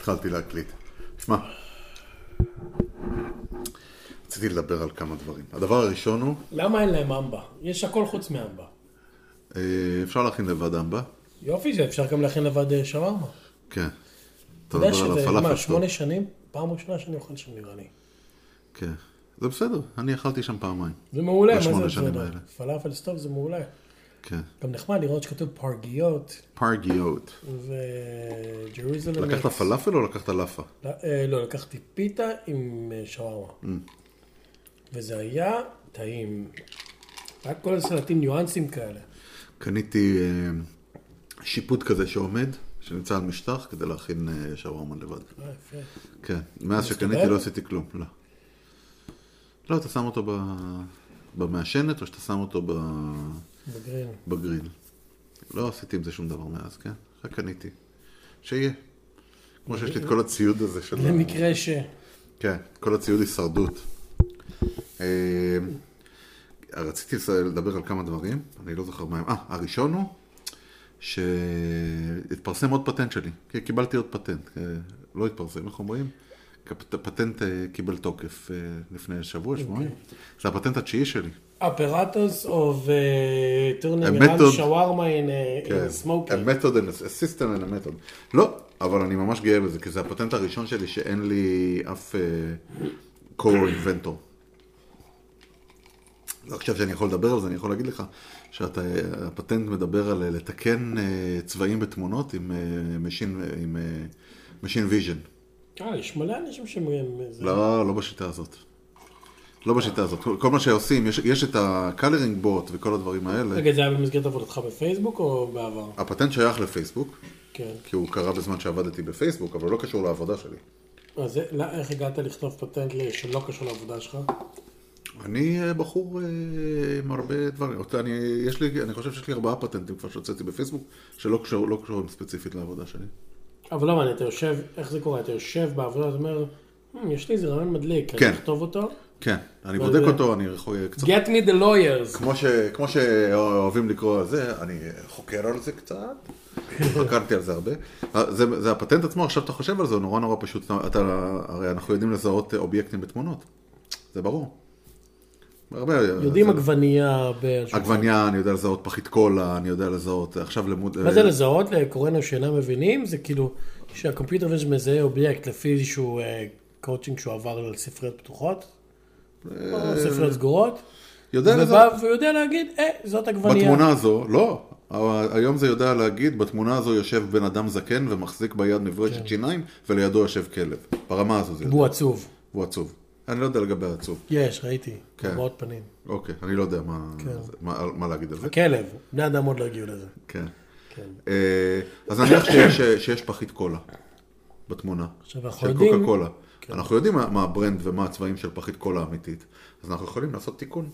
התחלתי להקליט. שמע, רציתי לדבר על כמה דברים. הדבר הראשון הוא... למה אין להם אמבה? יש הכל חוץ מאמבה. אפשר להכין לבד אמבה? יופי, זה אפשר גם להכין לבד שווארמה. כן. אתה יודע שזה, מה, 8 שנים? פעם ראשונה שאני אוכל שם נראה לי. כן. זה בסדר, אני אכלתי שם פעמיים. זה מעולה, מה ב8 זה שנים בסדר? האלה. פלאפל סטוב זה מעולה. כן. גם נחמד לראות שכתוב פרגיות. פרגיות. וג'רוזלם. לקחת פלאפל או לקחת לאפה? לא, לקחתי פיתה עם שווארמה. וזה היה טעים. רק כל הסלטים ניואנסים כאלה. קניתי שיפוט כזה שעומד, שנמצא על משטח, כדי להכין שווארמה לבד. יפה. כן. מאז שקניתי לא עשיתי כלום. לא. לא, אתה שם אותו במעשנת, או שאתה שם אותו בגריל. בגריל. לא עשיתי עם זה שום דבר מאז, כן? רק קניתי. שיהיה. כמו שיש לי את כל הציוד הזה של... למקרה ש... כן, כל הציוד הישרדות. רציתי לדבר על כמה דברים, אני לא זוכר מה הם. הראשון הוא שהתפרסם עוד פטנט שלי. קיבלתי עוד פטנט. לא התפרסם, איך אומרים? הפטנט קיבל תוקף לפני שבוע, שבועיים. זה הפטנט התשיעי שלי. Apparatus of turning around shawarma in a smoker. A method and a system and a method. לא, אבל אני ממש גאה בזה, כי זה הפטנט הראשון שלי שאין לי אף co-inventor. עכשיו שאני יכול לדבר על זה, אני יכול להגיד לך שהפטנט מדבר על לתקן צבעים בתמונות עם machine vision. יש מלא אנשים שמראים זה. לא בשיטה הזאת. לא בשיטה הזאת. כל מה שעושים, יש את ה-coloring bot וכל הדברים האלה. רגע, זה היה במסגרת עבודתך בפייסבוק או בעבר? הפטנט שייך לפייסבוק. כן. כי הוא קרה בזמן שעבדתי בפייסבוק, אבל לא קשור לעבודה שלי. אז איך הגעת לכתוב פטנט שלא קשור לעבודה שלך? אני בחור עם הרבה דברים. אני חושב שיש לי 4 פטנטים כבר שהוצאתי בפייסבוק, שלא קשורים ספציפית לעבודה שלי. אבל לא, אתה יושב, איך זה קורה? אתה יושב בעבודה, אתה אומר, יש לי איזה רעיון מדליק, כן. אני אכתוב אותו? כן, אני בודק אותו, אני קצת... Get me the lawyers. כמו שאוהבים לקרוא על זה, אני חוקר על זה קצת, חקרתי על זה הרבה. זה הפטנט עצמו, עכשיו אתה חושב על זה, הוא נורא פשוט. הרי אנחנו יודעים לזהות אובייקטים בתמונות, זה ברור. יודעים עגבנייה עגבנייה, אני יודע לזהות פחית קולה, אני יודע לזהות, עכשיו למוד... מה זה לזהות? לקוראינו שאינם מבינים, זה כאילו שהקומפיוטר ויז'ן מזהה אובייקט לפי איזשהו קואוצ'ינג שהוא עבר על ספריות פתוחות, או ספריות סגורות, ויודע להגיד, זאת עגבנייה. בתמונה הזו, לא, היום זה יודע להגיד, בתמונה הזו יושב בן אדם זקן ומחזיק ביד מברשת שיניים, ולידו יושב כלב. ברמה הזו זה יודע. והוא עצוב. הוא עצוב. אני לא יודע לגבי העצוב. יש, ראיתי, מאוד פנים. אוקיי, אני לא יודע מה להגיד על זה. הכלב, בני אדם עוד לא הגיעו לזה. כן. אז נניח שיש פחית קולה בתמונה, של קוקה קולה. אנחנו יודעים מה הברנד ומה הצבעים של פחית קולה אמיתית, אז אנחנו יכולים לעשות תיקון.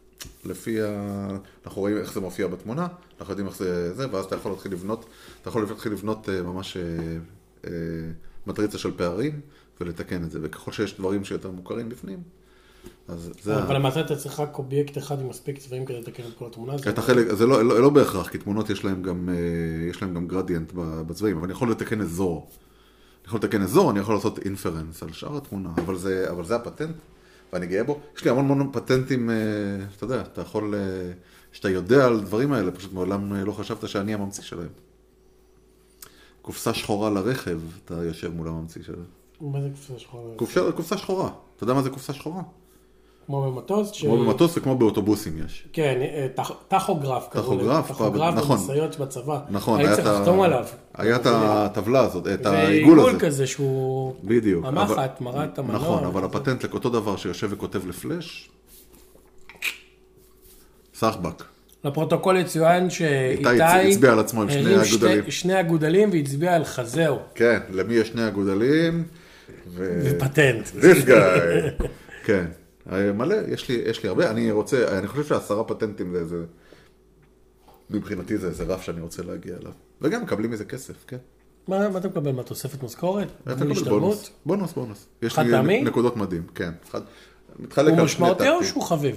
אנחנו רואים איך זה מופיע בתמונה, אנחנו יודעים איך זה, ואז אתה יכול להתחיל לבנות ממש מטריצה של פערים, ולתקן את זה, וככל שיש דברים שיותר מוכרים בפנים, אז זה... אבל למעשה אתה צריך רק אובייקט אחד עם מספיק צבעים כדי לתקן את כל התמונה. זה לא בהכרח, כי תמונות יש להם גם גרדיאנט בצבעים, אבל אני יכול לתקן אזור. אני יכול לעשות אינפרנס על שאר התמונה, אבל זה הפטנט, ואני גאה בו. יש לי המון פטנטים, אתה יודע, שאתה יודע על דברים האלה, פשוט מעולם לא חשבת שאני הממציא שלהם. קופסה שחורה לרכב, אתה יושב מול הממציא שלהם. מה זה קופסה שחורה? קופסה שחורה. אתה יודע מה זה קופסה שחורה? כמו במטוס? כמו במטוס וכמו באוטובוסים יש. כן, טכוגרף. טכוגרף במשאיות בצבא. נכון. היית צריך לחתום עליו. היה את הטבלה הזאת, את העיגול הזה. ועיגול כזה שהוא... בדיוק. המחט, מראת המנוע. נכון, אבל הפטנט לאותו דבר שיושב וכותב לפלש, סחבק. לפרוטוקול יצוין שאיתי הצביע על עצמו עם שני אגודלים והצביע על חזהו. כן, למי יש 2 אגודלים ופטנט. This guy. כן, מלא, יש לי הרבה, אני חושב ש10 פטנטים זה, מבחינתי זה רף שאני רוצה להגיע אליו. וגם מקבלים מזה כסף, כן. מה אתה מקבל? מה, תוספת משכורת? אתה מקבל בונוס. יש לי נקודות מדהים, כן. הוא משמעותי או שהוא חביב?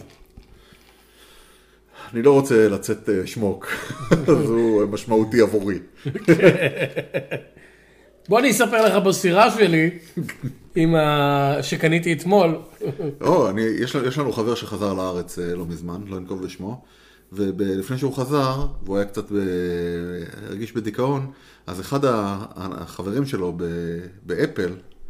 אני לא רוצה לצאת שמוק, אז הוא משמעותי עבורי. בוא אני אספר לך בסירה שלי, שקניתי אתמול. יש לנו חבר שחזר לארץ לא מזמן, לא נקוב בשמו, ולפני שהוא חזר, והוא היה קצת הרגיש בדיכאון, אז אחד החברים שלו באפל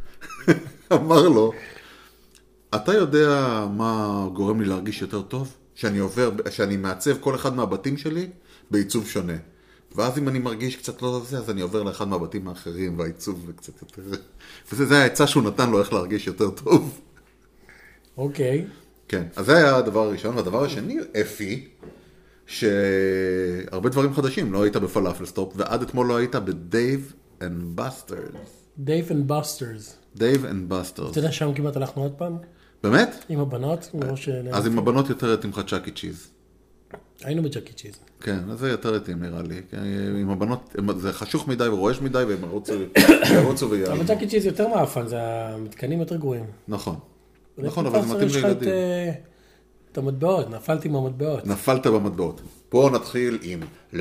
אמר לו, אתה יודע מה גורם לי להרגיש יותר טוב? שאני מעצב כל אחד מהבתים שלי בעיצוב שונה. ואז אם אני מרגיש קצת לא זה, אז אני עובר לאחד מהבתים האחרים, והעיצוב קצת יותר... וזה העצה שהוא נתן לו איך להרגיש יותר טוב. אוקיי. כן, אז זה היה הדבר הראשון, והדבר השני, אפי, שהרבה דברים חדשים, לא היית בפלאפל סטופ, ועד אתמול לא היית בדייב אנד בסטרס. דייב אנד בסטרס. דייב אנד בסטרס. אתה יודע שם כמעט הלכנו עוד פעם? באמת? עם הבנות? אז עם הבנות יותר התאים לך צ'אקי צ'יז. היינו בצ'אקי צ'יז. כן, אז זה יותר התאים נראה לי. עם הבנות, זה חשוך מדי ורועש מדי, והם ירוצו ויעלו. אבל צ'אקי צ'יז יותר מאפן, זה המתקנים יותר גרועים. נכון. נכון, אבל זה מתאים לילדים. את המטבעות, נפלתי מהמטבעות. נפלת במטבעות. פה נתחיל עם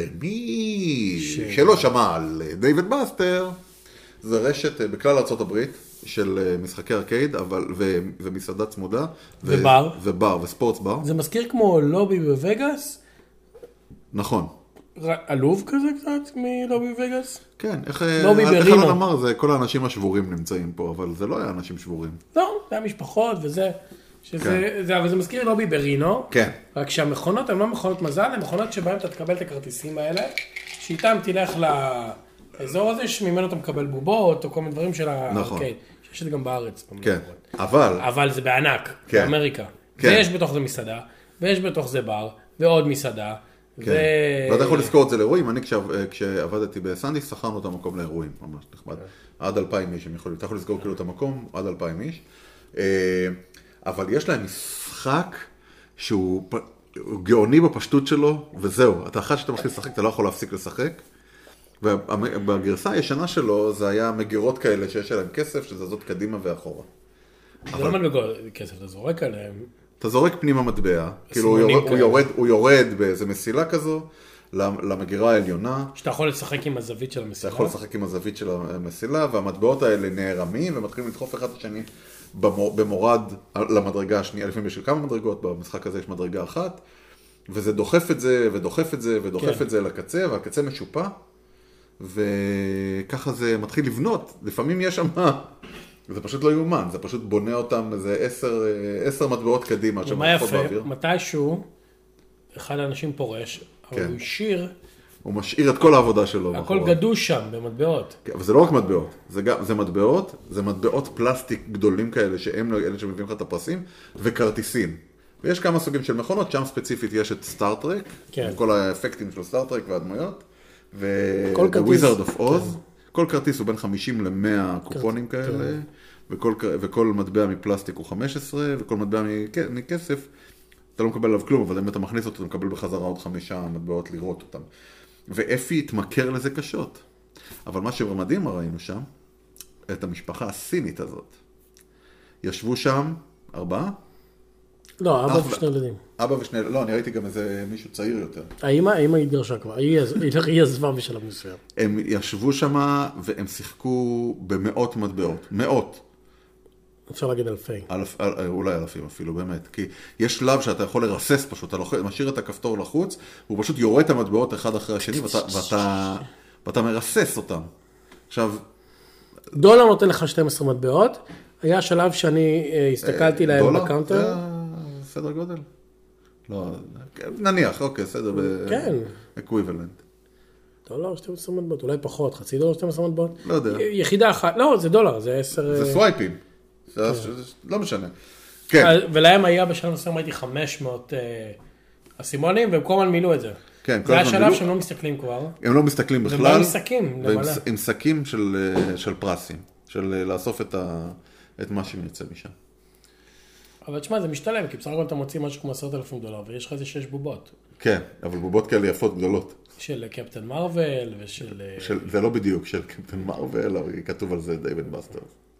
למי שלא שמע על דייב בסטר. זה רשת בכלל ארצות הברית של משחקי ארקייד, ומסעדה צמודה. ובר. ובר, וספורטס בר. זה מזכיר כמו לובי בווגאס? נכון. עלוב כזה קצת מלובי בווגאס? כן, איך ברינו. אלן אמר, זה כל האנשים השבורים נמצאים פה, אבל זה לא היה אנשים שבורים. לא, זה היה משפחות וזה. אבל זה מזכיר לובי ברינו. כן. רק שהמכונות הן לא מכונות מזל, הן מכונות שבהן אתה תקבל את הכרטיסים האלה, שאיתם תלך לאזור הזה, שממנו אתה מקבל בובות, או כל מיני דברים של הארקייד. שיש את זה גם בארץ. כן, אבל זה בענק, באמריקה. ויש בתוך זה מסעדה, ויש בתוך זה בר, ועוד מסעדה. ואתה יכול לזכור את זה לאירועים. אני כשעבדתי בסנדיס, שכרנו את המקום לאירועים, ממש נחמד. עד 2,000 איש, אתה יכול לזכור כאילו את המקום, עד 2,000 איש. אבל יש להם משחק שהוא גאוני בפשטות שלו, וזהו. אתה אחת שאתה מתחיל לשחק, אתה לא יכול להפסיק לשחק. ובגרסה הישנה שלו, זה היה מגירות כאלה שיש עליהם כסף, שזזות קדימה ואחורה. זה לא מגירות כסף, אתה זורק עליהם. אתה זורק פנימה מטבע, כאילו הוא יורד באיזה מסילה כזו, למגירה העליונה. שאתה יכול לשחק עם הזווית של המסילה. אתה יכול לשחק עם הזווית של המסילה, והמטבעות האלה נערמים, ומתחילים לדחוף אחד לשני במורד למדרגה השנייה, לפעמים יש כמה מדרגות, במשחק הזה יש מדרגה אחת, וזה דוחף את זה, ודוחף את זה, ודוחף את זה לקצה, והקצה משופע, וככה זה מתחיל לבנות. לפעמים יש שם, זה פשוט לא יאומן, זה פשוט בונה אותם איזה 10 מטבעות קדימה. ומה יפה, מתישהו, אחד האנשים פורש, אבל הוא השאיר, הוא משאיר את כל העבודה שלו. הכל גדוש שם, במטבעות. אבל זה לא רק מטבעות, זה מטבעות פלסטיק גדולים כאלה, שהם אלה שמביאים לך את הפרסים, וכרטיסים. ויש כמה סוגים של מכונות, שם ספציפית יש את סטארטרק, כל האפקטים של סטארטרק והדמויות, וויזרד אוף עוז. כל כרטיס הוא בין 50 ל-100 קופונים כאלה, וכל מטבע מפלסטיק הוא 15, וכל מטבע מכסף, אתה לא מקבל עליו כלום, אבל אם אתה מכניס אותו, אתה מקבל בחזרה עוד 5 מטבעות לראות אותם. ואפי התמכר לזה קשות. אבל מה שמדהים ראינו שם, את המשפחה הסינית הזאת. ישבו שם 4? לא, אבא ושני ילדים. לא, אני ראיתי גם איזה מישהו צעיר יותר. האמא התגרשה כבר, היא עזבה בשלב מסוים. הם ישבו שם והם שיחקו במאות מטבעות. מאות. אפשר להגיד אלפי. אולי אלפים אפילו, באמת. כי יש שלב שאתה יכול לרסס פשוט, אתה משאיר את הכפתור לחוץ, והוא פשוט יורה את המטבעות אחד אחרי השני, ואתה מרסס אותם. עכשיו... דולר נותן לך 12 מטבעות, היה שלב שאני הסתכלתי להם בקאונטר. דולר? זה סדר גודל? לא, נניח, אוקיי, סדר כן. אקוויבלנט. דולר 12 מטבעות, אולי פחות, חצי דולר 12 מטבעות. לא יודע. יחידה אחת, לא, זה דולר, זה 10... זה סווייפים. לא משנה. כן. ולהם היה בשלב מסוים הייתי 500 אסימונים, והם כל הזמן מילאו את זה. כן, זה השלב שהם לא מסתכלים כבר. הם לא מסתכלים בכלל. והם מסתכלים, למעלה. עם שקים של פרסים, של לאסוף את מה שיוצא משם. אבל תשמע, זה משתלם, כי בסך הכל אתה מוציא משהו כמו $10,000, ויש לך איזה 6 בובות. כן, אבל בובות כאלה יפות גדולות. של קפטן מרוול ושל... זה לא בדיוק של קפטן מרוול, אבל כתוב על זה דייב בסטרס.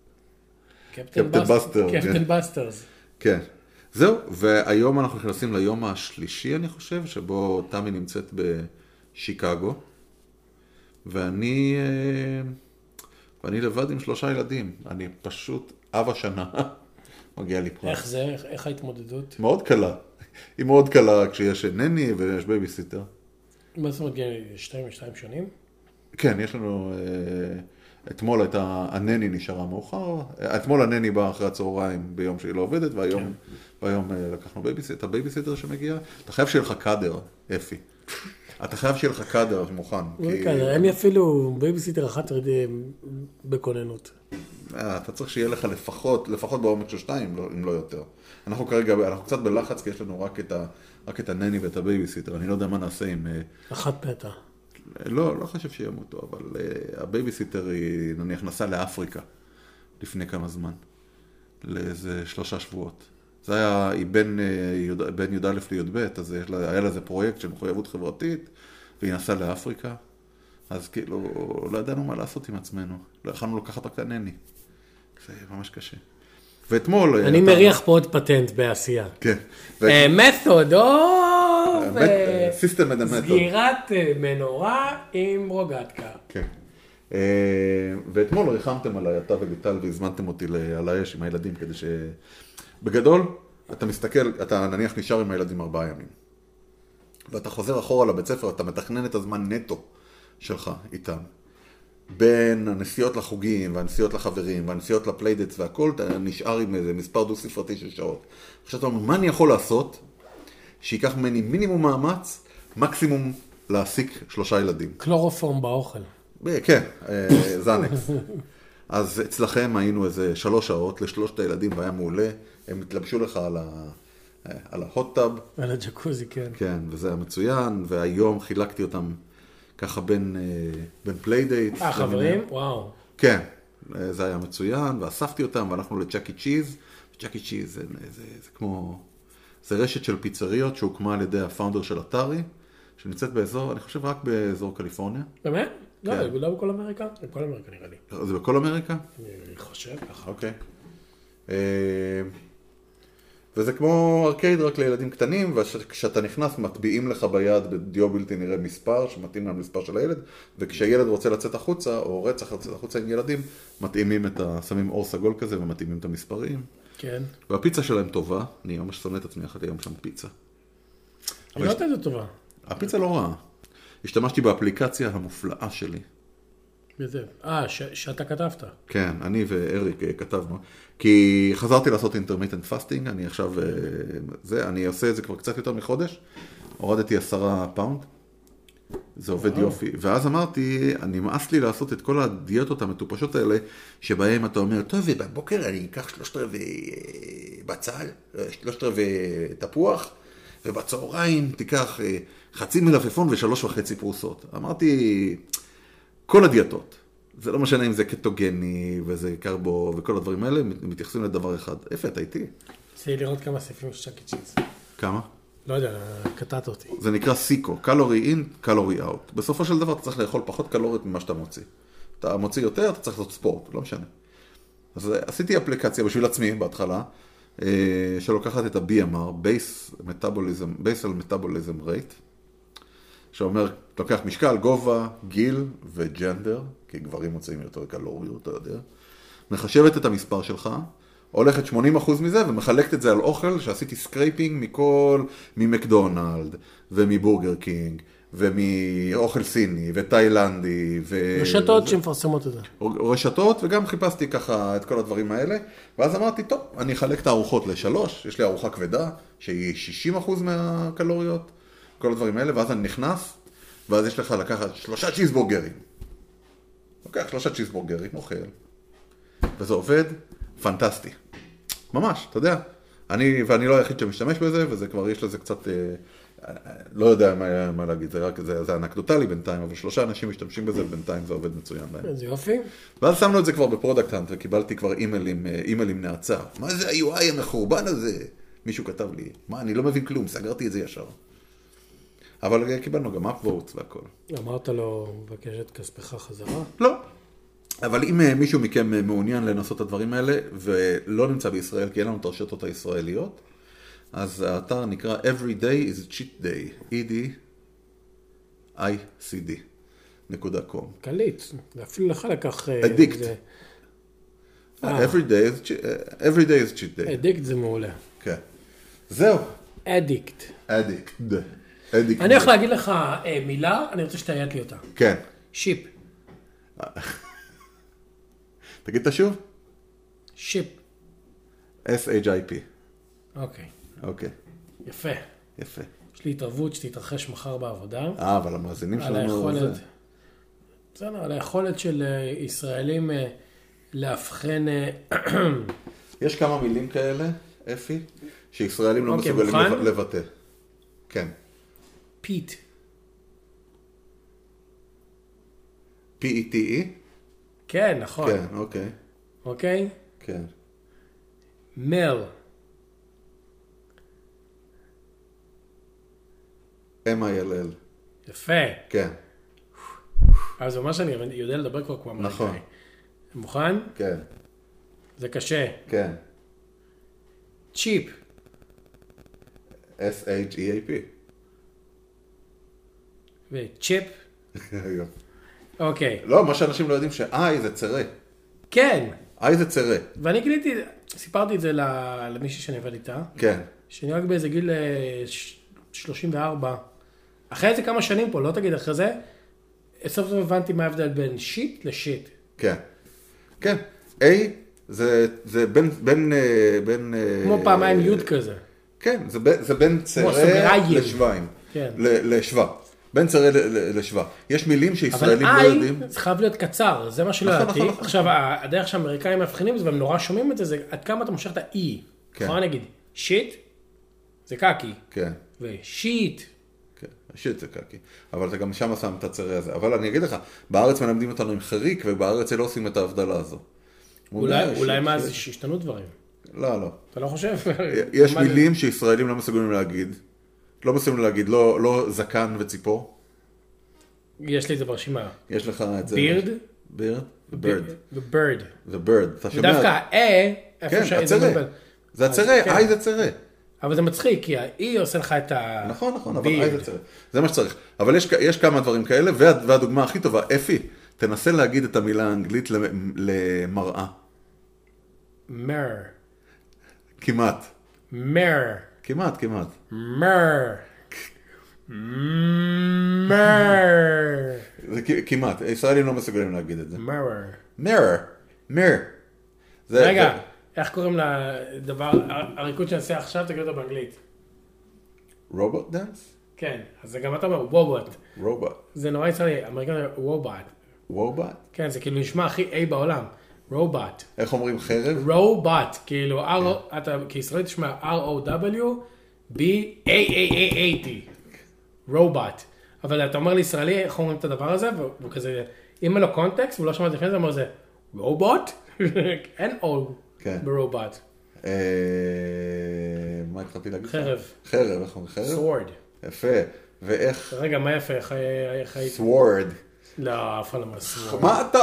קפטן בסטרס. כן. זהו, והיום אנחנו נכנסים ליום השלישי, אני חושב, שבו תמי נמצאת בשיקגו, ואני ואני לבד עם 3 ילדים. אני פשוט אב השנה. מגיע לי פרס. איך זה? איך ההתמודדות? מאוד קלה. היא מאוד קלה כשיש נני ויש בייביסיטר. מה זאת אומרת, 2 שנים? כן, יש לנו... אתמול הנני נשארה מאוחר. אתמול הנני באה אחרי הצהריים ביום שהיא לא עובדת, והיום לקחנו את הבייביסיטר שמגיע. אתה חייב שיהיה לך קאדר, אפי. אתה חייב שיהיה לך קאדר מוכן. אין לי אפילו בייביסיטר אחת בכוננות. אתה צריך שיהיה לך לפחות בעומק של 2, אם לא יותר. אנחנו קצת בלחץ, כי יש לנו רק את הנני ואת הבייביסיטר. אני לא יודע מה נעשה עם... אחת פתע. לא חושב שימותו, אבל הבייביסיטר היא נניח נסעה לאפריקה לפני כמה זמן, לאיזה 3 שבועות. זה היה, היא בין י"א לי"ב, אז היה לה איזה פרויקט של מחויבות חברתית, והיא נסעה לאפריקה, אז כאילו לא ידענו מה לעשות עם עצמנו, לא יכולנו לקחת רק הנני. זה ממש קשה. ואתמול... אני מריח פה עוד פטנט בעשייה. כן. מתוד, סיסטם מדע מתוד. סגירת מנורה עם רוגטקה. כן. ואתמול ריחמתם עליי, אתה וליטל, והזמנתם אותי על האש עם הילדים, כדי בגדול, אתה מסתכל, אתה נניח נשאר עם הילדים 4 ימים. ואתה חוזר אחורה לבית ספר, אתה מתכנן את הזמן נטו שלך איתם. בין הנסיעות לחוגים, והנסיעות לחברים, והנסיעות לפליידטס והכל, אתה נשאר עם איזה מספר דו-ספרתי של שעות. עכשיו אתה אומר, מה אני יכול לעשות שיקח ממני מינימום מאמץ, מקסימום להעסיק 3 ילדים? קלורופורם באוכל. כן, זנקס. אז אצלכם היינו איזה 3 שעות ל3 הילדים, והיה מעולה. הם התלבשו לך על ההוט-טאב. על הג'קוזי, כן. כן, וזה היה מצוין, והיום חילקתי אותם ככה בין פליידייטס. חברים? וואו. כן, זה היה מצוין, ואספתי אותם, והלכנו לצ'אקי צ'יז. צ'אקי צ'יז זה כמו... זה רשת של פיצריות שהוקמה על ידי הפאונדר של אטארי, שנמצאת באזור, אני חושב רק באזור קליפורניה. באמת? לא בכל אמריקה? בכל אמריקה נראה לי. זה בכל אמריקה? אני חושב ככה. אוקיי. וזה כמו ארקייד רק לילדים קטנים, וכשאתה נכנס מטביעים לך ביד בדיו בלתי נראה מספר, שמתאים למספר של הילד, וכשהילד רוצה לצאת החוצה, או רצח לצאת החוצה עם ילדים, מתאימים שמים אור סגול כזה ומתאימים את המספרים. כן. והפיצה שלהם טובה, אני ממש שונא את עצמי, אכלתי היום שם פיצה. היא לא הייתה טובה. הפיצה לא רעה. השתמשתי באפליקציה המופלאה שלי. בזה. שאתה כתבת. כן, אני ואריק כתבנו. כי חזרתי לעשות intermittent fasting, אני עכשיו, אני עושה את זה כבר קצת יותר מחודש. הורדתי 10 פאונד. זה עובד יופי. ואז אמרתי, אני מאס לי לעשות את כל הדיאטות המטופשות האלה, שבהם אתה אומר, טוב, בבוקר אני אקח 3/4 בצל, 3/4 תפוח, ובצהריים תיקח חצי מלפפון ו3.5 פרוסות. אמרתי, כל הדיאטות, זה לא משנה אם זה קטוגני וזה קרבו וכל הדברים האלה, מתייחסים לדבר אחד. איפה אתה איתי? צריך לראות כמה סעיפים של צ'אקי צ'יז. כמה? לא יודע, קטעת אותי. זה נקרא סיקו, קלורי אין, קלורי אאוט. בסופו של דבר אתה צריך לאכול פחות קלוריות ממה שאתה מוציא. אתה מוציא יותר, אתה צריך לעשות ספורט, לא משנה. אז עשיתי אפליקציה בשביל עצמי בהתחלה, שלוקחת את ה-BMR, Basal Metabolism Rate, שאומר, לוקח משקל, גובה, גיל וג'נדר, כי גברים מוצאים יותר קלוריות, אתה יודע. מחשבת את המספר שלך, הולכת 80% מזה ומחלקת את זה על אוכל שעשיתי סקרייפינג ממקדונלד ומבורגר קינג ומאוכל סיני ותאילנדי רשתות שמפרסמות את זה. רשתות, וגם חיפשתי ככה את כל הדברים האלה, ואז אמרתי, טוב, אני אחלק את הארוחות ל3, יש לי ארוחה כבדה שהיא 60% מהקלוריות, כל הדברים האלה, ואז אני נכנס, ואז יש לך לקחת 3 צ'יזבורגרים. לוקח 3 צ'יזבורגרים, אוכל, וזה עובד פנטסטי. ממש, אתה יודע. ואני לא היחיד שמשתמש בזה, וזה כבר יש לזה קצת, לא יודע מה להגיד, זה אנקדוטלי בינתיים, אבל 3 אנשים משתמשים בזה, בינתיים זה עובד מצוין להם. זה יופי. ואז שמנו את זה כבר בפרודקט האנט, וקיבלתי כבר אימיילים נעצה. מה זה ה-UI המחורבן הזה? מישהו כתב לי, מה, אני לא מבין כלום, סגרתי את זה ישר. אבל קיבלנו גם upvotes והכל. אמרת לו, מבקש את כספך חזרה? לא. אבל אם מישהו מכם מעוניין לנסות את הדברים האלה, ולא נמצא בישראל, כי אין לנו את הרשתות הישראליות, אז האתר נקרא Every Day is Cheat Day, EDICD. .com. קליט, אפילו לך לקח... Addict. Every day is cheat day. Addict זה מעולה. כן. זהו. Addict. אני הולך להגיד לך מילה, אני רוצה שתהיית לי אותה. כן. שיפ. תגיד את השוב? שיפ. S-H-I-P. אוקיי. יפה. יש לי התערבות שתתרחש מחר בעבודה. אבל המאזינים שלנו... על היכולת של ישראלים להבחן... יש כמה מילים כאלה, אפי, שישראלים לא מסוגלים לבטא. כן. פיט. P-E-T-E? כן, נכון. כן, אוקיי. אוקיי? כן. מל. M-I-L-L. יפה. כן. אז זה ממש אני יודע לדבר כבר כמו אמריקאי. נכון. מוכן? כן. זה קשה. כן. צ'יפ. S-H-E-A-P. וצ'יפ. אוקיי. לא, מה שאנשים לא יודעים ש-I זה צרה. כן. I זה צרה. ואני גיליתי, סיפרתי את זה למישהי שאני עובד איתה. כן. שאני רק באיזה גיל 34. אחרי זה כמה שנים פה, לא תגיד אחרי זה, סוף סוף הבנתי מה ההבדל בין שיט לשיט. כן. כן. A זה בין... כמו פעמיים יוד כזה. כן, זה בין צרה לשביים. כן. לשבא. בין צרה לשבא. יש מילים שישראלים לא יודעים. אבל I זה חייב להיות קצר, זה מה שלא ידעתי. עכשיו, הדרך שהאמריקאים מבחינים את זה, והם נורא שומעים את זה, זה עד כמה אתה מושך את ה-E. נכון נגיד, שיט, זה קקי. כן. ושיט. כן, שיט זה קקי. אבל אתה גם שם שם את הצרה הזה. אבל אני אגיד לך, בארץ מלמדים אותנו עם חריק, ובארץ לא עושים את ההבדלה הזו. אולי מה זה שהשתנו דברים? לא. אתה לא חושב? יש מילים שישראלים לא מסוגלים להגיד. לא מסוגלים להגיד, לא זקן וציפור. יש לי את זה ברשימה. יש לך את זה. בירד? בירד. ובירד. ובירד. אתה שומע? ודווקא כן, הצרה. זה הצרה, I זה צרה. אבל זה מצחיק, כי ה-E עושה לך את ה... נכון, אבל I זה צרה. זה מה שצריך. אבל יש כמה דברים כאלה, והדוגמה הכי טובה, אפי, תנסה להגיד את המילה האנגלית למראה. מר. כמעט. מר. כמעט. מר. זה כמעט, ישראלים לא מסוגלים להגיד את זה. מר. רגע, איך קוראים לדבר, הריקוד שאני עושה עכשיו, תגיד אותו באנגלית. רובוט דאנס? כן, אז זה גם אתה אומר, וובוט. רובוט. זה נורא ישראלי, אמריקאים וובוט. וובוט? כן, זה כאילו נשמע הכי A בעולם. רובוט. איך אומרים חרב? רובוט, כאילו, אתה כישראלי תשמע R-O-W-B-A-A-A-A-T. רובוט. אבל אתה אומר לישראלי, איך אומרים את הדבר הזה, והוא כזה, אם אין לו קונטקסט, והוא לא שמע את זה, הוא אומר זה, רובוט? אין O ברובוט. מה התחלתי להגיד? חרב. חרב, איך אומרים חרב? סוורד. יפה. ואיך? רגע, מה יפה? איך היית? סוורד. לא, אף אחד לא אומר סוורד.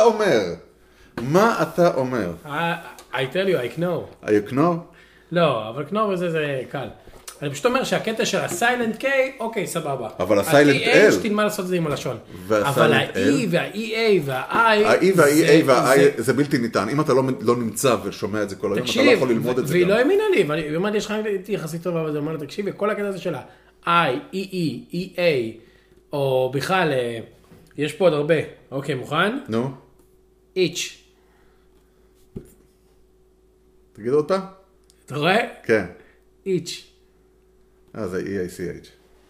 מה אתה אומר? I tell you, I know. You know? לא, אבל know זה קל. אני פשוט אומר שהקטע של ה-Silent K, אוקיי, סבבה. אבל ה-Silent L. שתלמד לעשות את זה עם הלשון. אבל ה-E וה-EA וה-I... ה-E וה-EA וה-I זה בלתי ניתן. אם אתה לא נמצא ושומע את זה כל היום, אתה לא יכול ללמוד את זה גם. והיא לא האמינה לי, והיא אמרת, יש לך יחסית טובה, אבל זה אומר לה, תקשיבי, כל הקטע הזה שלה, I, EE, EA, או בכלל, יש פה עוד הרבה. אוקיי, מוכן? נו. איץ'. תגיד עוד פעם? אתה רואה? כן. איץ'. זה E-I-C-H.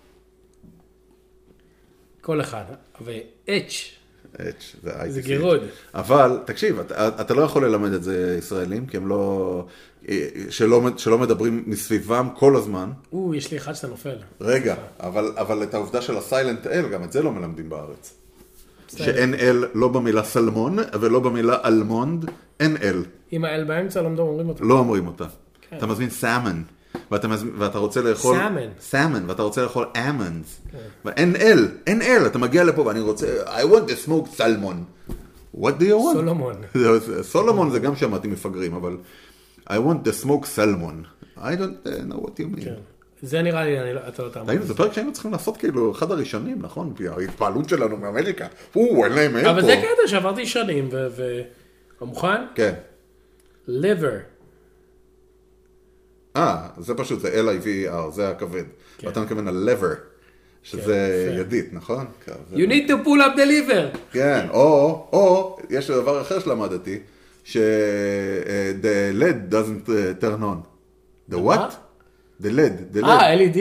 כל אחד. ו-H. זה גירוד. אבל, תקשיב, אתה לא יכול ללמד את זה ישראלים, כי הם לא... שלא מדברים מסביבם כל הזמן. יש לי אחד שאתה נופל. רגע, אבל את העובדה של ה-Silent L, גם את זה לא מלמדים בארץ. שאין L לא במילה סלמון, ולא במילה אלמונד, אין L. עם ה-L באמצע לא אומרים אותה. לא אומרים אותה. אתה מזמין סאמן. ואתה רוצה לאכול... סאמן, ואתה רוצה לאכול אמנדס. ואין אל, אתה מגיע לפה ואני רוצה... I want to smoke salmon. What do you want? סולומון. סולומון זה גם שמעתי מפגרים, אבל... I want to smoke salmon. I don't know what you mean. זה נראה לי, אתה לא תעמוד. זה פרק שהיינו צריכים לעשות כאילו אחד הראשונים, נכון? ההתפעלות שלנו מאמריקה. אין להם אין פה. אבל זה קטע שעברתי שנים, מוכן? כן. liver. זה פשוט, זה L-I-V-E-R, זה הכבד. ואתה מכוון ל-lever, שזה ידית, נכון? You need to pull up the liver. כן, או, יש דבר אחר שלמדתי, the lead doesn't turn on. The what? The lead. LED?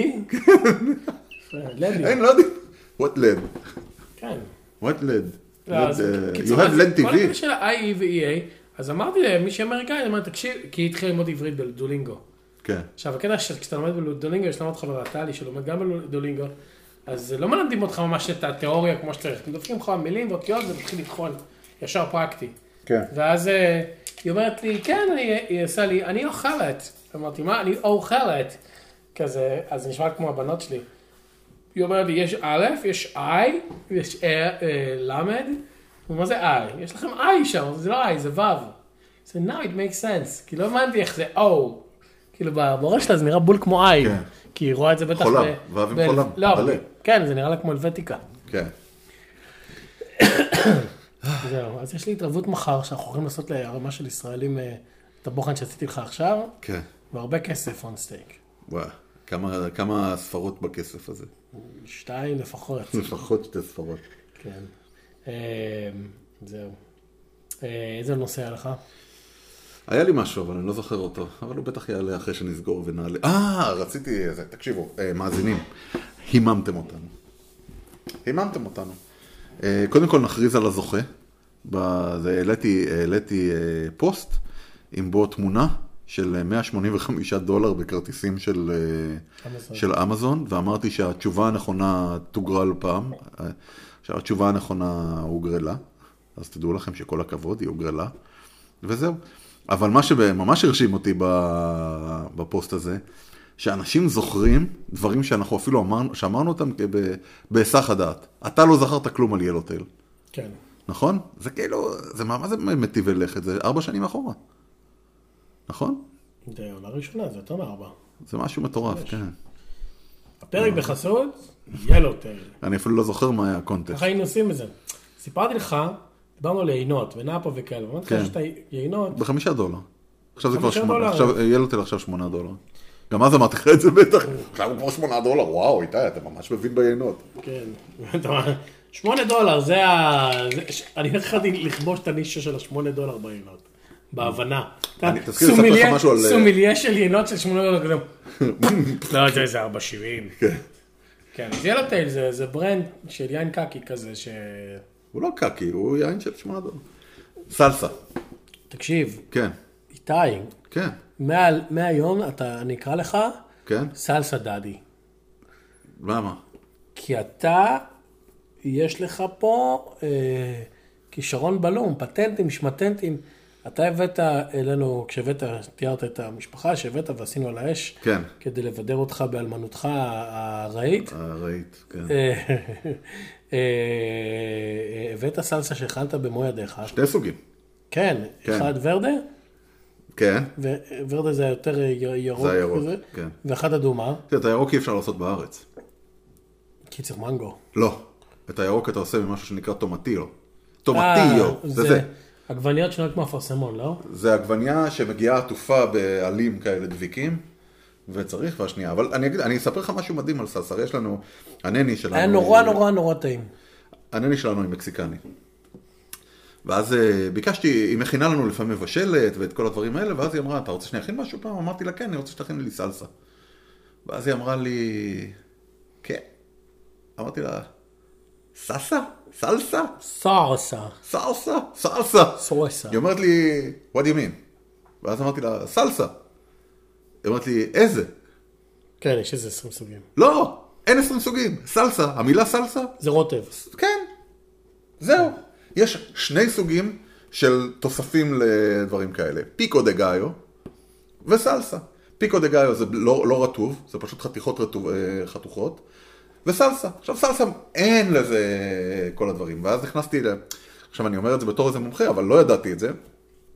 אין, לא יודעים. What lead? כן. What lead? You have lead TV? כל הקטע של ה-IE ו-EA, אז אמרתי למי שאמריקאי, אמרתי, תקשיב, כי התחיל ללמוד עברית בדולינגו. כן. עכשיו, הקטע כשאתה לומד בדולינגו, יש למד חברה טלי שלומד גם בדולינגו, אז לא מלמדים אותך ממש את התיאוריה כמו שצריך. אתם דופקים לך מילים ואותיות, זה מתחיל לתחול ישר פרקטי. כן. ואז היא אומרת לי, כן, היא עושה לי, אני אוכלת. אמרתי, מה? אני אוכלת. כזה, אז נשמע כמו הבנות שלי. היא אומרת לי, יש א', יש I, יש למד, ומה זה I? יש לכם I שם, זה לא I, זה ו'. So now it makes sense. כי לא הבנתי איך זה O. כאילו בראש שלה זה נראה בול כמו I. כן. כי היא רואה את זה בטח חולם, ו' עם חולם. לא, כן, זה נראה לה כמו אלווטיקה. כן. זהו, אז יש לי התרבות מחר שאנחנו יכולים לעשות להרמה של ישראלים את הבוחן שעשיתי לך עכשיו. כן. והרבה כסף on stake. וואו, כמה ספרות בכסף הזה? 2 לפחות. לפחות 2 ספרות. כן. זהו. איזה נושא היה לך? היה לי משהו, אבל אני לא זוכר אותו. אבל הוא בטח יעלה אחרי שנסגור ונעלה. רציתי, תקשיבו, מאזינים. היממתם אותנו. קודם כל נכריז על הזוכה. העליתי פוסט עם בו תמונה של $185 בכרטיסים של אמזון, ואמרתי שהתשובה הנכונה תוגרל פעם, שהתשובה הנכונה הוגרלה, אז תדעו לכם שכל הכבוד היא הוגרלה, וזהו. אבל מה שממש הרשים אותי בפוסט הזה, שאנשים זוכרים דברים שאנחנו אפילו שאמרנו אותם בהיסח הדעת. אתה לא זכרת כלום על ילוטל. כן. נכון? זה כאילו, מה זה מטיבי לכת? זה 4 שנים אחורה. נכון? זה עונה ראשונה, זה יותר מ4. זה משהו מטורף, כן. הפרק בחסות, ילוטל. אני אפילו לא זוכר מה היה הקונטקסט. ככה היינו עושים את זה. סיפרתי לך, דיברנו על יינות ונאפה וכאלה, ואמרתי לך שאתה יינות. $5. עכשיו זה כבר ילוטל עכשיו $8. גם אז אמרתי לך את זה בטח. עכשיו הוא כבר $8, וואו, איתי, אתה ממש מבין ביינות. כן. $8, זה אני הולך לך לכבוש את הנישה של $8 ביינות. בהבנה. אני תזכיר לספר לך משהו על... סומיליה של יינות של $8. לא, זה 4.70. כן. כן, אז ילוטל זה ברנד של יין קקי כזה ש... הוא לא קקי, הוא יין של $8. סלסה. תקשיב. כן. איתי. כן. מהיום אני אקרא לך כן? סלסה דאדי. למה? כי אתה, יש לך פה כישרון בלום, פטנטים, שמטנטים. אתה הבאת אלינו, תיארת את המשפחה, שהבאת ועשינו על האש, כן. כדי לבדר אותך באלמנותך הרעית. הרעית, כן. הבאת סלסה שהכנת במו ידיך. 2 סוגים. כן, אחד ורדה. כן. ורדה זה יותר ירוק כזה. כן. ואחד אדומה. את הירוק אי אפשר לעשות בארץ. קיצר מנגו. לא. את הירוק אתה עושה ממשהו שנקרא טומטיו. טומטיו, זה. עגבניות שנראות כמו אפרסמון, לא? זה עגבניה שמגיעה עטופה בעלים כאלה דביקים, וצריך והשנייה. אבל אני אספר לך משהו מדהים על סלסה. יש לנו, הנני שלנו... היה נורא נורא נורא טעים. הנני שלנו היא מקסיקני. ואז ביקשתי, היא מכינה לנו לפעמים מבשלת ואת כל הדברים האלה, ואז היא אמרה, אתה רוצה שאני אכין משהו פעם? אמרתי לה, כן, אני רוצה שתכין לי סלסה. ואז היא אמרה לי, כן. אמרתי לה, סלסה? סלסה? סלסה. סלסה? סלסה. סלסה. היא אומרת לי, what do you mean? ואז אמרתי לה, סלסה. היא אומרת לי, איזה? כן, יש איזה 20 סוגים. לא, אין 20 סוגים. סלסה, המילה סלסה? זה רוטב. כן, זהו. יש 2 סוגים של תוספים לדברים כאלה. פיקו דה גאיו וסלסה. פיקו דה גאיו זה לא רטוב, זה פשוט חתוכות. וסלסה. עכשיו סלסה אין לזה כל הדברים. ואז נכנסתי, עכשיו אני אומר את זה בתור איזה מומחה, אבל לא ידעתי את זה.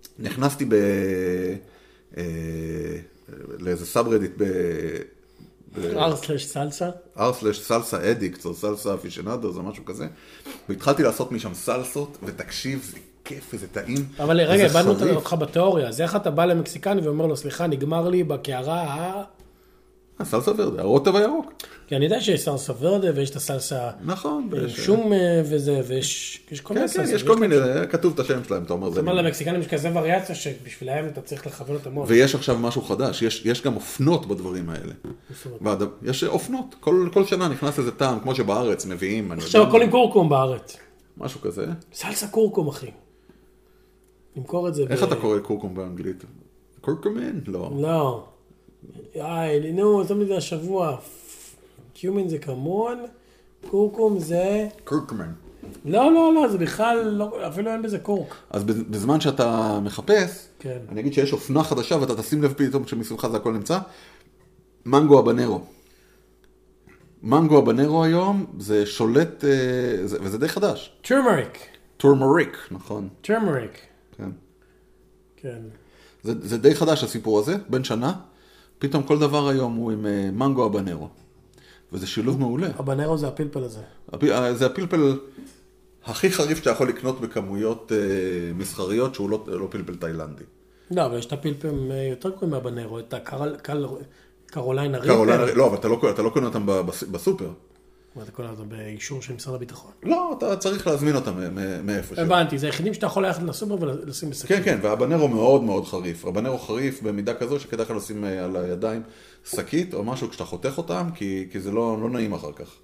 נכנסתי לאיזה סאברדיט R/סלסה? R/סלסה אדיקט, או סלסה אפישנדו, זה משהו כזה. והתחלתי לעשות משם סלסות, ותקשיב, זה כיף, וזה טעים. אבל רגע, הבנו אותך בתיאוריה, אז איך אתה בא למקסיקני ואומר לו, סליחה, נגמר לי בקערה סלסה ורדה, הרוטב הירוק. כי אני יודע שיש סלסה ורדה, ויש את הסלסה... נכון. שום וזה, ויש כל מיני סלסה. כן, יש כל מיני, כתוב את השם שלהם, אתה אומר. זאת אומרת, למקסיקנים יש כזה וריאציה, שבשבילהם אתה צריך לכוון את המוח. ויש עכשיו משהו חדש, יש גם אופנות בדברים האלה. יש אופנות, כל שנה נכנס איזה טעם, כמו שבארץ מביאים. עכשיו הכל עם קורקום בארץ. משהו כזה. סלסה קורקום, אחי. נמכור את זה. איך אתה קורא קורקום באנגלית? קורקומן? לא. לא. נו, זאת אומרת, השבוע. קיומן זה כמון, קורקום זה... קורקומן. לא, זה בכלל, אפילו אין בזה קורק. אז בזמן שאתה מחפש, כן. אני אגיד שיש אופנה חדשה, ואתה תשים לב פתאום שמסביבך זה הכל נמצא, מנגו הבנרו. מנגו הבנרו היום זה שולט, וזה די חדש. טורמריק, נכון. טורמריק. כן. כן. זה די חדש הסיפור הזה, בין שנה. פתאום כל דבר היום הוא עם מנגו הבנרו. וזה שילוב מעולה. הבנרו זה הפלפל הזה. זה הפלפל הכי חריף שאתה יכול לקנות בכמויות מסחריות, שהוא לא פלפל תאילנדי. לא, אבל יש את הפלפל יותר קוראים מהבנרו, את הקרוליינה ריפר. לא, אבל אתה לא קונה אותם בסופר. אתה קונה אותם באישור של משרד הביטחון. לא, אתה צריך להזמין אותם מאיפה. הבנתי, זה היחידים שאתה יכול ללכת לסופר ולשים בשקים. כן, והבנרו מאוד מאוד חריף. הבנרו חריף במידה כזו שכדאי לך לשים על הידיים שקית או משהו כשאתה חותך אותם, כי זה לא נעים אחר כך.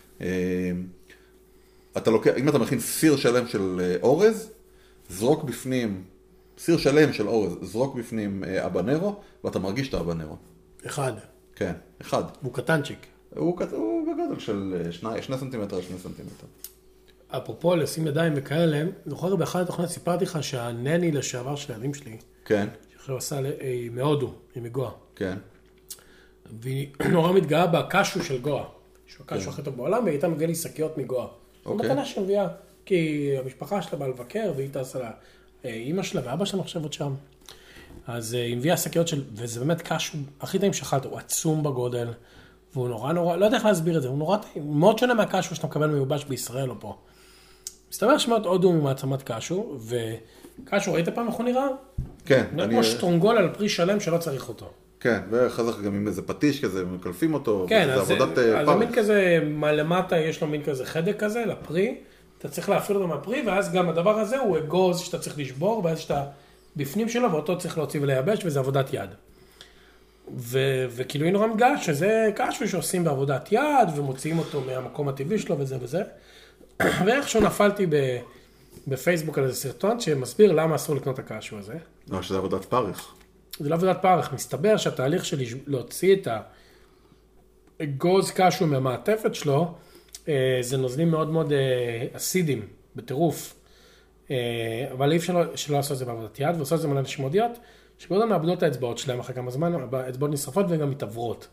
אם אתה מכין סיר שלם של אורז, זרוק בפנים, סיר שלם של אורז, זרוק בפנים הבנרו, ואתה מרגיש את הבנרו. אחד. כן, אחד. הוא קטנצ'יק. הוא בגודל של 2 סנטימטר, 2 סנטימטר. אפרופו לשים ידיים וכאלה, זוכר באחת התוכניות סיפרתי לך שהנני לשעבר של הילדים שלי, כן. שעכשיו עשה מהודו, עם גואה. כן. והיא נורא מתגאה בקשו של גואה, שהוא הקשו הכי טוב בעולם, והיא הייתה מביא לי שקיות מגואה. זו מתנה שמביאה, כי המשפחה שלה באה לבקר, והיא טסה לה, אמא שלה ואבא שלה מחשבות שם. אז היא מביאה שקיות של, וזה באמת קשו הכי טעים שאכלת, הוא עצום בגודל, והוא נורא, לא יודע איך להסביר את זה, הוא נורא טעים, הוא מאוד שונה מהקשו שאתה מקבל מיובש בישראל או פה. מסתבר שמות הודו ממעצמת קשו, וקשו, ראית פעם איך הוא נראה? כן. נראה כמו שטרונגול על פרי שלם שלא צריך אותו. כן, ואחר כך גם עם איזה פטיש כזה, מקלפים אותו, כן, זה עבודת פרק. אז מין כזה, למטה יש לו מין כזה חדק כזה, לפרי, אתה צריך להפעיל אותו מהפרי, ואז גם הדבר הזה הוא אגוז שאתה צריך לשבור, ואז שאתה בפנים שלו, ואותו צריך להוציא ולייבש, וזה עבודת יד. וכאילו היא נורא מתגאה שזה קשו שעושים בעבודת יד, ומוציאים אותו מהמקום הטבעי שלו וזה וזה. ואיכשהו נפלתי בפייסבוק על איזה סרטון, שמסביר למה אסור לקנות את הקשו הזה. לא, שזה עבודת פרח. זה לא עבודת פרח, מסתבר שהתהליך של להוציא את האגוז קשו מהמעטפת שלו, זה נוזלים מאוד מאוד אסידים, בטירוף. אבל אי אפשר שלא לעשות את זה בעבודת יד, ועושה את זה מלא אנשים מודיעות, שבעוד מאבדות את האצבעות שלהם אחרי כמה זמן, האצבעות נשרפות וגם מתעברות.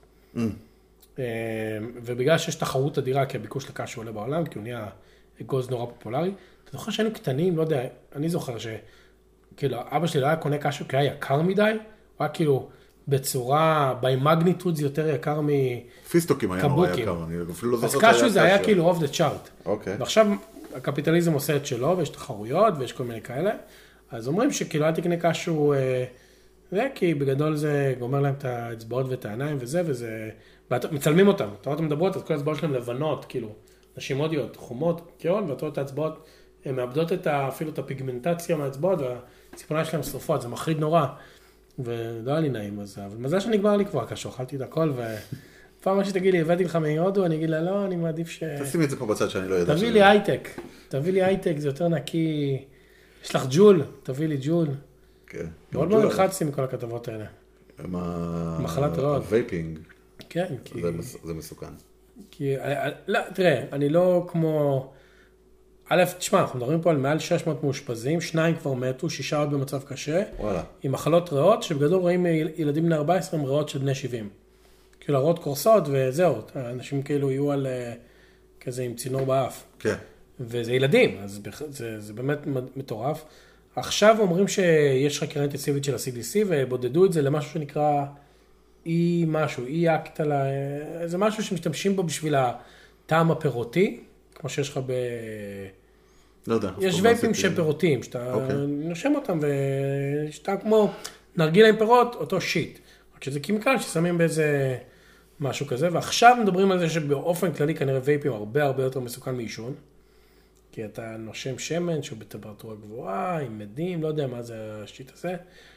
ובגלל שיש תחרות אדירה, כי הביקוש לקשו עולה בעולם, כי הוא נהיה אגוז נורא פופולרי, אתה זוכר שהיינו קטנים, לא יודע, אני זוכר כאילו, אבא שלי לא היה קונה קשו כי היה יקר מדי, הוא היה כאילו בצורה, במגניטוד זה יותר יקר פיסטוקים היה נורא יקר, אני אפילו לא זוכר אז קשו זה היה כאילו off the chart. אוקיי. ועכשיו הקפיטליזם עושה את שלו, ויש תחרויות, ויש כל מיני כאלה, אז אומרים שכאילו אל תקנה קשו, זה כי בגדול זה גומר להם את האצבעות ואת העיניים וזה, מצלמים אותם, אתה רואה, אתם מדברות, אז כל האצבעות שלהם לבנות, כאילו, נשים הודיות, חומות, קיון, ואתה רואה את האצבעות, הן מאבדות אפילו את הפיגמנטציה מהאצבעות, והציפורניים שלהם שרופות, זה מחריד נורא, ולא היה לי נעים, אבל מזל שנגמר לי כבר קשו, אכלתי את הכל, ופעם מה שתגיד לי, הבאתי לך מהודו, אני אגיד לה, לא, אני מעדיף תשימי את זה פה בצד שאני לא יודע. תביא לי הייטק, זה יותר נקי, יש לך ג'ול, תביא לי ג'ול. כן. מאוד מאוד נלחצתי מכל הכתבות האלה. מחלת ריאות. וייפינג. כן. זה מסוכן. לא, תראה, אני לא כמו... א', תשמע, אנחנו מדברים פה על מעל 600 מאושפזים, 2 כבר מתו, 6 עוד במצב קשה. וואלה. עם מחלות ריאות, שבגדול רואים ילדים בני 14 עם ריאות של בני 70. כאילו, הריאות קורסות וזהו, אנשים כאילו יהיו על כזה עם צינור באף. כן. וזה ילדים, אז זה באמת מטורף. עכשיו אומרים שיש חקירה אינטנסיבית של ה-CDC, ובודדו את זה למשהו שנקרא משהו, אקט על זה משהו שמשתמשים בו בשביל הטעם הפירותי, כמו שיש לך לא יודע. יש וייפים שהם פירותיים, שאתה נושם אותם, ושאתה כמו נרגילה עם פירות, אותו שיט. רק שזה קימיקל ששמים באיזה משהו כזה, ועכשיו מדברים על זה שבאופן כללי כנראה וייפים הרבה הרבה יותר מסוכן מעישון, כי אתה נושם שמן שהוא בטמפרטורה גבוהה, עם מדים, לא יודע מה זה השיט הזה.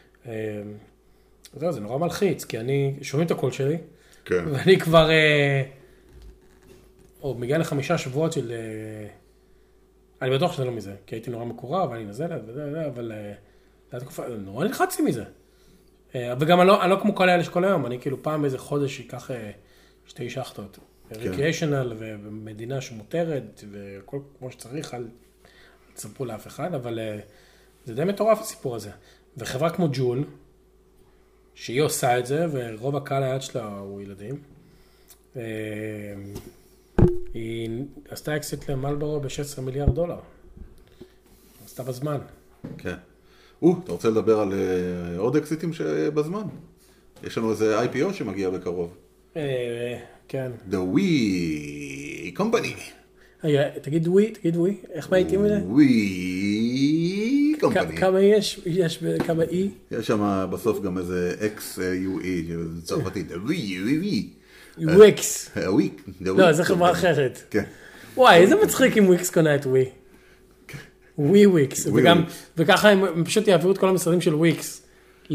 זה נורא מלחיץ, כי שומעים את הקול שלי, ואני כבר, מגיע ל5 שבועות של, אני בטוח שזה לא מזה, כי הייתי נורא מקורב, ואני נזלת, אבל נורא נלחצתי מזה. וגם אני לא כמו כל האלה שכל היום, אני כאילו פעם איזה חודש ייקח 2 שחטות. ריקריאשנל ומדינה שמותרת, וכל כמו שצריך, אל תספרו לאף אחד, אבל זה די מטורף הסיפור הזה. וחברה כמו ג'ול, שהיא עושה את זה, ורוב הקהל היד שלה הוא ילדים, היא עשתה אקסיט למלבורו ב$16 מיליארד. עשתה בזמן. כן. אתה רוצה לדבר על עוד אקסיטים שבזמן? יש לנו איזה IPO שמגיע בקרוב. כן. The We Company. תגיד ווי, איך בעיתים מזה? We Company. כמה יש כמה E? יש שם בסוף גם איזה XUE, צרפתית. וויקס. וויק. לא, זו חברה אחרת. כן. וואי, איזה מצחיק אם וויקס קונה את ווי. ווי וויקס. וככה הם פשוט יעבירו את כל המשרדים של וויקס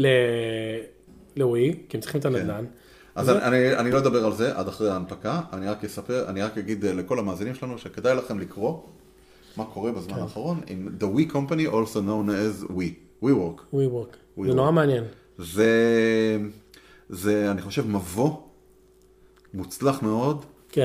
לווי, כי הם צריכים את הנדל"ן. אז אני לא אדבר על זה עד אחרי ההנפקה, אני רק אגיד לכל המאזינים שלנו שכדאי לכם לקרוא מה קורה בזמן האחרון עם The We Company, also known as WeWork. WeWork. זה נורא מעניין. זה, אני חושב, מבוא מוצלח מאוד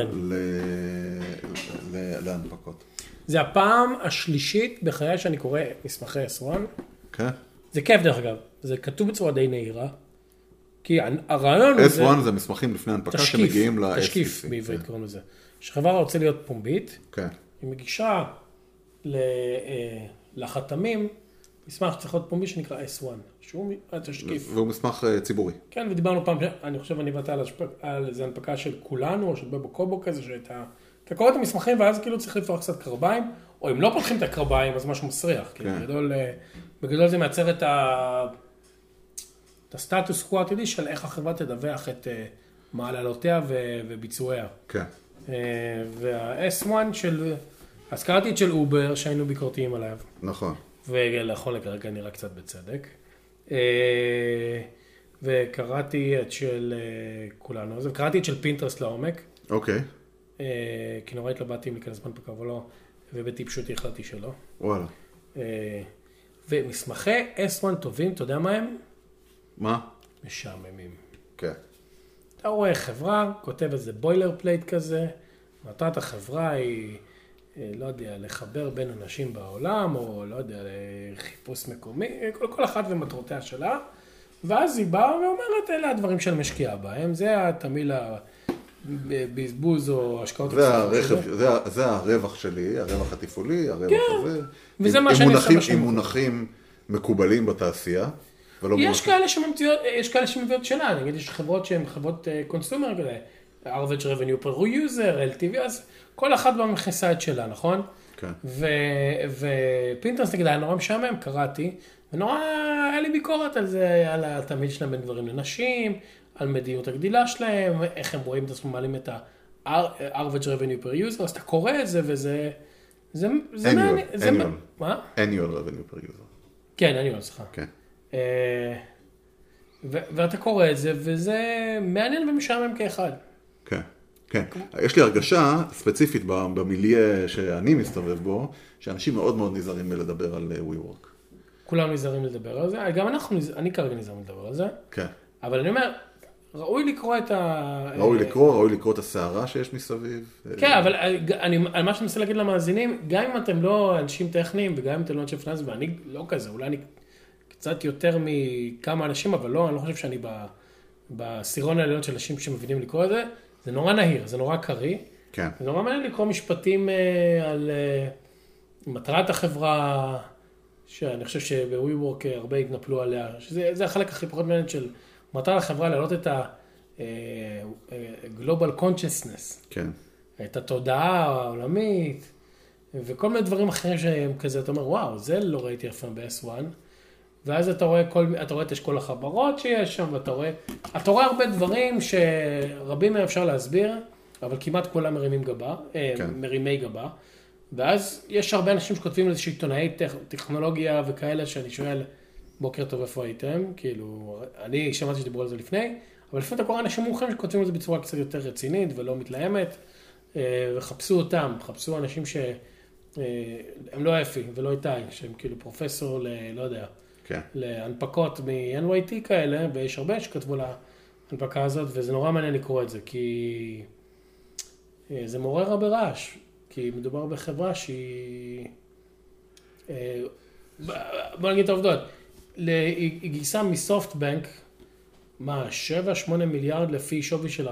להנפקות. זה הפעם השלישית בחיי שאני קורא מסמכי S1. כן. זה כיף דרך אגב, זה כתוב בצורה די נהירה. כי הרעיון הוא S1 זה מסמכים לפני הנפקה שמגיעים ל-SEC. תשקיף בעברית קוראים לזה. שחברה רוצה להיות פומבית, היא מגישה לחתמים, מסמך שצריך להיות פומבי שנקרא S1, שהוא תשקיף. והוא מסמך ציבורי. כן, ודיברנו פעם, אני חושב אני ואתה על איזו הנפקה של כולנו, או של בבו קובו כזה, שהייתה, אתה קורא את המסמכים ואז כאילו צריך לפתוח קצת קרביים, או אם לא פותחים את הקרביים אז משהו מסריח, כי בגדול זה מייצר את הסטטוס קוו העתידי של איך החברה תדווח את מעללותיה וביצועיה. כן. וה-S1 של, אז קראתי את של אובר שהיינו ביקורתיים עליו. נכון. ולאחרון לכרגע נראה קצת בצדק. וקראתי את של כולנו, וקראתי את של פינטרסט לעומק. אוקיי. כי נורא התלבטתי אם להיכנס בנפקה או לא, ובטיפשותי החלטתי שלא. וואלה. ומסמכי S1 טובים, אתה יודע מה הם? מה? משעממים. כן. אתה רואה חברה, כותב איזה בוילר פלייט כזה, מטרת החברה היא, לא יודע, לחבר בין אנשים בעולם, או לא יודע, לחיפוש מקומי, כל אחת ומטרותיה שלה, ואז היא באה ואומרת, אלה הדברים של משקיעה בהם, זה התמיל הבזבוז או השקעות. זה הרווח שלי, הרווח התפעולי, הרווח הזה. וזה מה שאני עושה עם מונחים מקובלים בתעשייה. יש כאלה שמביאות שלה, נגיד יש חברות שהן חברות קונסומר כזה, average revenue per user, LTV, אז כל אחת בה מכניסה את שלה, נכון? כן. ופינטרסט נגיד היה נורא משעמם, קראתי, ונורא היה לי ביקורת על זה, על התמיד שלהם בין גברים לנשים, על מדיניות הגדילה שלהם, איך הם רואים את עצמם מעלים את ה-average revenue per user, אז אתה קורא את זה וזה... מה? annual revenue per user. כן, annual, סליחה. כן. ואתה קורא את זה, וזה מעניין ומשעמם כאחד. כן, כן. יש לי הרגשה ספציפית במיליה שאני מסתובב בו, שאנשים מאוד מאוד נזהרים מלדבר על WeWork. כולם נזהרים לדבר על זה, גם אני כרגע נזהרים לדבר על זה. כן. אבל אני אומר, ראוי לקרוא את ראוי לקרוא את הסערה שיש מסביב. כן, אבל על מה שאני מנסה להגיד למאזינים, גם אם אתם לא אנשים טכניים, וגם אם אתם לא אנשי פיננסים, ואני לא כזה, אולי אני קצת יותר מכמה אנשים, אבל לא, אני לא חושב שאני בסירון העליון של אנשים שמבינים לקרוא את זה. זה נורא נהיר, זה נורא קרי. כן. זה נורא מעניין לקרוא משפטים על מטרת החברה, שאני חושב שבWeWork הרבה התנפלו עליה, שזה החלק הכי פחות מעניין של מטרת החברה, להעלות את Global Consciousness. כן. את התודעה העולמית, וכל מיני דברים אחרים שהם כזה, אתה אומר, וואו, זה לא ראיתי אף פעם ב-S1. ואז אתה רואה את אשכול החברות שיש שם, ואתה רואה הרבה דברים שרבים מהם אפשר להסביר, אבל כמעט כולם מרימי גבה. ואז יש הרבה אנשים שכותבים איזה עיתונאי טכנולוגיה וכאלה, שאני שואל, בוקר טוב, איפה הייתם? כאילו, אני שמעתי שדיברו על זה לפני, אבל לפני אתה קורא אנשים מומחים שכותבים על זה בצורה קצת יותר רצינית ולא מתלהמת, וחפשו אותם, חפשו אנשים שהם לא אפי ולא איתי, שהם כאילו פרופסור לא יודע, כן. להנפקות מ-NYT כאלה, ויש הרבה שכתבו להנפקה הזאת, וזה נורא מעניין לקרוא את זה, כי זה מעורר הרבה רעש, כי מדובר בחברה שהיא, בוא נגיד את העובדות, היא גייסה מסופטבנק, 7-8 מיליארד לפי שווי של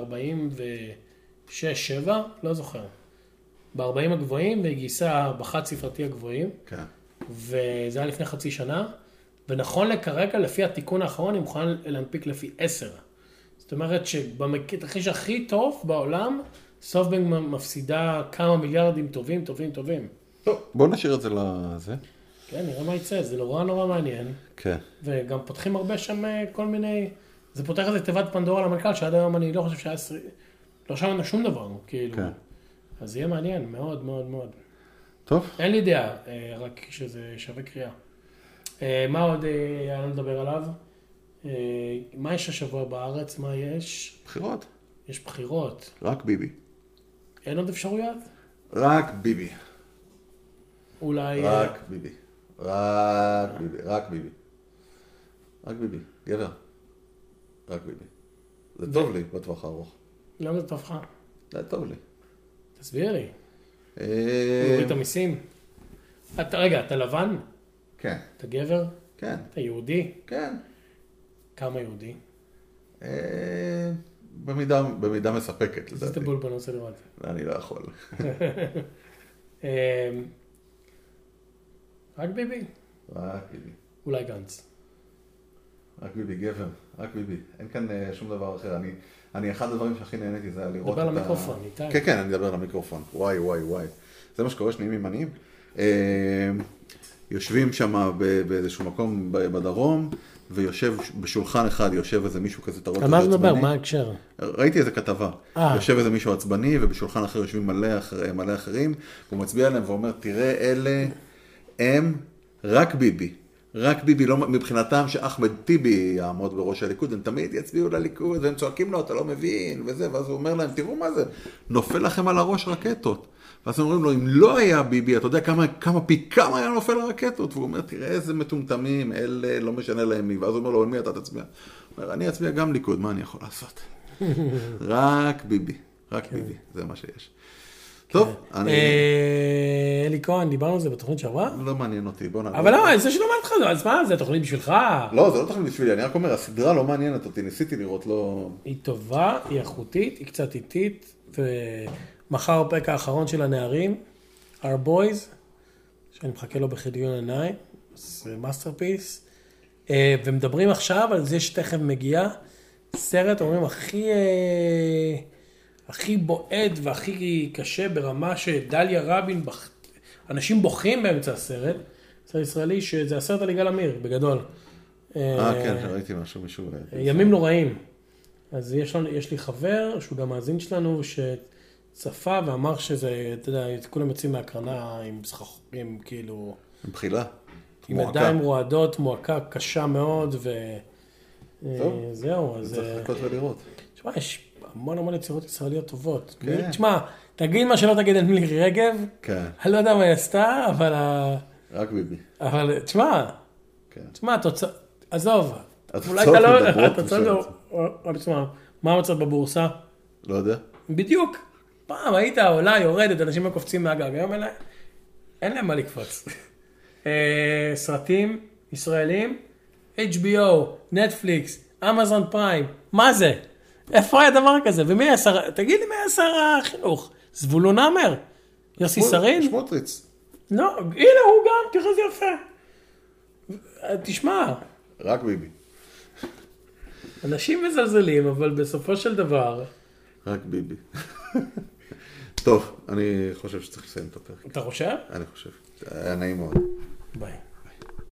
46-7, לא זוכר. ב-40 הגבוהים, והיא גייסה בחד ספרתי הגבוהים. כן. וזה היה לפני חצי שנה. ונכון לכרגע, לפי התיקון האחרון, היא מוכנה להנפיק לפי 10. זאת אומרת שבתרחיש הכי טוב בעולם, סופטבנק מפסידה כמה מיליארדים טובים. טוב, בוא נשאיר את זה לזה. כן, נראה מה יצא, זה נורא מעניין. כן. וגם פותחים הרבה שם כל מיני, זה פותח איזה תיבת פנדורה למנכ"ל, שעד היום אני לא חושב שהיה לא שמענו שום דבר, כאילו. כן. אז יהיה מעניין, מאוד. טוב. אין לי דעה, רק שזה שווה קריאה. מה עוד היה לנו לדבר עליו? מה יש השבוע בארץ? מה יש? בחירות. יש בחירות. רק ביבי. אין עוד אפשרויות? רק ביבי. אולי... רק ביבי. גבר. רק ביבי. זה טוב לי בטווח הארוך. למה זה טוב לך? זה טוב לי. תסביר לי. להוריד את המיסים? רגע, אתה לבן? כן. אתה גבר? כן. אתה יהודי? כן. כמה יהודי? במידה מספקת, לדעתי. זה בולבון, אני רוצה לראות. אני לא יכול. רק ביבי? רק ביבי. אולי גנץ. רק ביבי, גבר. רק ביבי. אין כאן שום דבר אחר. אחד הדברים שהכי נהניתי זה לראות דבר למיקרופון, איתי. כן, אני מדבר למיקרופון. וואי. זה מה שקורה, שנהיים ימניים. יושבים שם באיזשהו מקום בדרום, ויושב בשולחן אחד, יושב איזה מישהו כזה טרות. על מה מדבר? מה ההקשר? ראיתי איזה כתבה. יושב איזה מישהו עצבני, ובשולחן אחר יושבים מלא אחרים, והוא מצביע עליהם ואומר, תראה, אלה הם רק ביבי. רק ביבי, לא מבחינתם שאחמד טיבי יעמוד בראש הליכוד, הם תמיד יצביעו לליכוד, והם צועקים לו, אתה לא מבין, וזה, ואז הוא אומר להם, תראו מה זה, נופל לכם על הראש רקטות. ואז הם אומרים לו, אם לא היה ביבי, אתה יודע פי כמה היה נופל הרקטות? והוא אומר, תראה איזה מטומטמים, אלה לא משנה להם מי. ואז הוא אומר לו, מי אתה תצביע? הוא אומר, אני אצביע גם ליכוד, מה אני יכול לעשות? רק ביבי, זה מה שיש. טוב, אלי כהן, דיברנו על זה בתוכנית שעברה? לא מעניין אותי, בוא נעבור. אבל לא, זה שלא מעניין אותך, אז מה, זה תוכנית בשבילך? לא, זה לא תוכנית בשבילי, אני רק אומר, הסדרה לא מעניינת אותי, ניסיתי לראות, לא... היא טובה, היא איכותית, היא קצת איטית, ומחר הפרק האחרון של הנערים, Our Boys, שאני מחכה לו בחידיון עיניים, זה מאסטרפיס, ומדברים עכשיו על זה שתכף מגיע סרט, אומרים, הכי בועד והכי קשה ברמה שדליה רבין, אנשים בוכים באמצע הסרט, סרט ישראלי, שזה הסרט על יגאל עמיר, בגדול. כן, ראיתי מישהו. ימים נוראים. אז יש לי חבר, שהוא גם מאזין שלנו, שצפה ואמר שזה, אתה יודע, כולם יוצאים מהקרנה עם כאילו... עם בחילה. עם ידיים רועדות, מועקה קשה מאוד, וזהו. צריך לחכות ולראות. תשמע, יש המון יצירות ישראליות טובות. תשמע, תגיד מה שלא תגיד על מירי רגב. כן. אני לא יודע מה היא עשתה, אבל... רק ביבי. אבל, תשמע, עזוב. אולי אתה לא... תשמע, מה המצב בבורסה? לא יודע. בדיוק. פעם היית עולה, יורדת, אנשים קופצים מהגג. היום אין להם מה לקפוץ. סרטים ישראלים, HBO, נטפליקס, אמזון פריים, מה זה? איפה היה דבר כזה? ומי היה שר... תגיד לי, מי היה שר החינוך? זבולון המר? יוסי שרין? שמוטריץ. לא, הנה הוא גם, תראה זה יפה. תשמע. רק ביבי. אנשים מזלזלים, אבל בסופו של דבר... רק ביבי. טוב, אני חושב שצריך לסיים את הפרק. אתה חושב? אני חושב. היה נעים מאוד. ביי.